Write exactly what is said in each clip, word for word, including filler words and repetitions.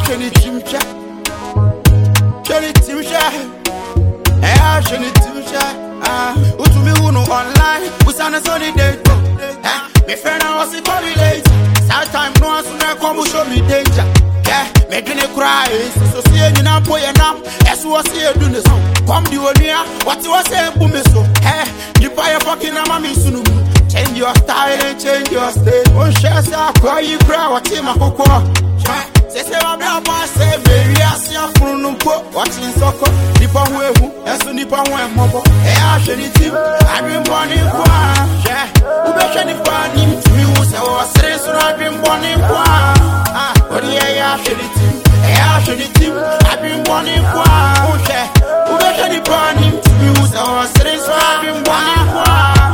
sheni timcha. Sheni timcha. Eh, sheni timcha. Ah, utumi uno online. Usana soni date. Eh, me friend I was correlate. Sometimes no one soon come show me danger. Yeah, me do not cry. So see you now boy and now. As was here do this. Come the one here. What you was saying, boom so. Eh, you buy a fucking amami sunu. Change your style and change your state. One share say I cry, you cry. What you ma koko? Say say I'm not boss. Say baby I see a phone no po. Watching soccer. Nipa wehu. Esu nipa wehu mobo. Eh, I should it. I've been born in kwa. Yeah, ube shani kwa ni mtumi use. I stress so I've been born in kwa. Ah, oh yeah, I should it. Eh, I should it. I've been born in kwa. Oh yeah, ube shani kwa ni mtumi use. I stress so I've been born in kwa.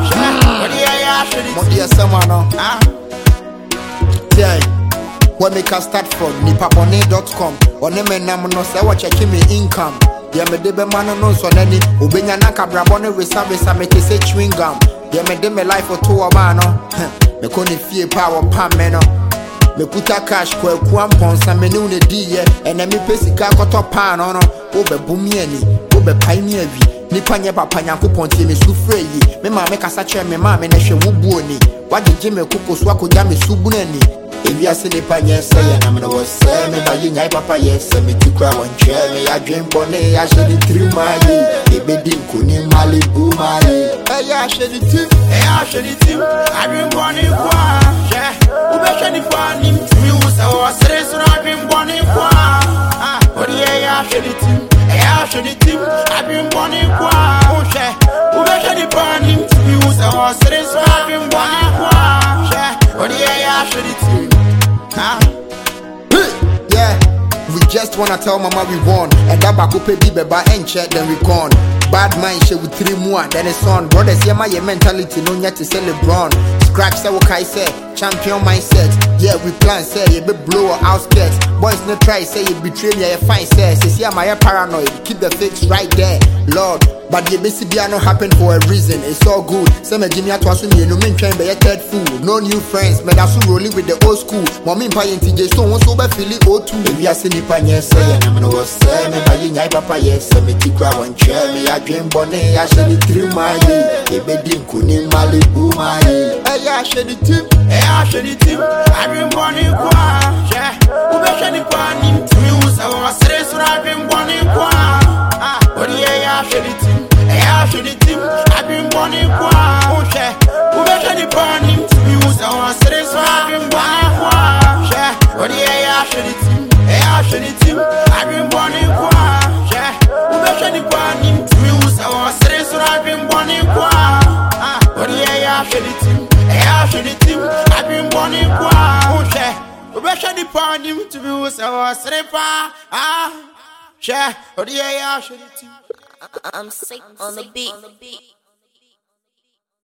My dear someone, ah, yeah. Where me can start from? nipa bone dot com. Or name nam no say what checking me income. Yeah, me debe man no so nani. Ubenya na kabra bone resa resa me te say chewing gum. Yeah, me de me life for two man no. Me koni fie power pam me no. Me puta cash kwa kwa mponsa me ne une di ye. Ene me pesika koto pan no no. Obe bumi ani, obe pai mi awi. Nipa nye papa nyankopon tie me sufre yi. Me ma me kasa kire me ma me na hwe wubu oni. Wagege me kokos wakoja me subuna ni. Ebi ase nipa nye se ya na me no se me ba yi nyai papa yes me tikra won che me adwen bone ya she di three mai. Ebe di nkoni Malibu mai. Eh ya she di tip, eh ya she di tip. Adwen bone kwa. Yeah, ube she ni kwa ni mtumi usa o stress na adwen bone kwa. Ah, odi eh ya she di tip. Eh ya she di tip. Adwen bone kwa. Oh she, ube she ni kwa ni mtumi usa o stress na adwen bone kwa. Yeah, odi eh ya she di tip. Ah. Yeah, we just wanna tell mama we won. And that back up be beba and check then we gone. Bad mind shit with three more then it's on. Brothers yeah my mentality no yet to sell LeBron. Scratch say what I say, champion mindset. Yeah we plan say you be blow or outskirts. Boys no try say you betray me you fine say. Say see am I paranoid, keep the fix right there. Lord, but the B C B no happen for a reason. It's all good. Some me Jimmy atwaso me no mean train be a third fool. No new friends, me that so rolling with the old school. Mommy pa N T J so won so be feeling O two. If you see nipa nye say na me no say me ba yi nyai papa yes me tikra won che me adwen bone ya she di three mai. Ebe di nkoni Malibu mai. Eh ya she di tip, eh ya she di tip. Adwen bone kwa. Yeah, ube she ni kwa ni mtumi usa o stress na adwen bone kwa. Ah, odi eh ya she di tip. Eh ya she di tip. Adwen bone kwa. Oh she, ube she ni kwa ni mtumi usa o stress na adwen bone kwa. Yeah, odi eh ya she di tip. Eh ya she di tip. Adwen bone kwa. Yeah, ube she ni kwa ni mtumi usa o stress na adwen bone kwa. Ah, odi eh ya she di tip. Eh ya she di tip. Adwen bone kwa. Oh she, ube she ni kwa ni mtumi usa o stress pa. Ah, she, odi eh ya she di tip. I'm sick on the beat.